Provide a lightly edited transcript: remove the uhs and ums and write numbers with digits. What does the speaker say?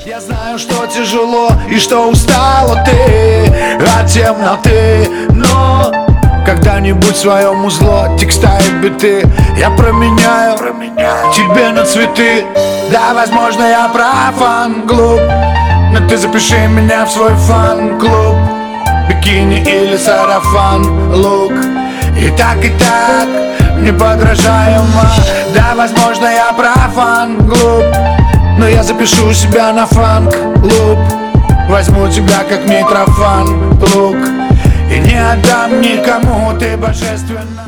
Я знаю, что тяжело и что устала ты от темноты, но когда-нибудь своему зло, текста и биты я променяю тебе на цветы. Да, возможно, я прав, фан-клуб, но ты запиши меня в свой фан-клуб. Бикини или сарафан, лук, и так неподражаемо. Да, возможно, я прав, фан-клуб, но я запишу себя на фанк-луп. Возьму тебя как Митрофан, лук, и не отдам никому, ты божественна.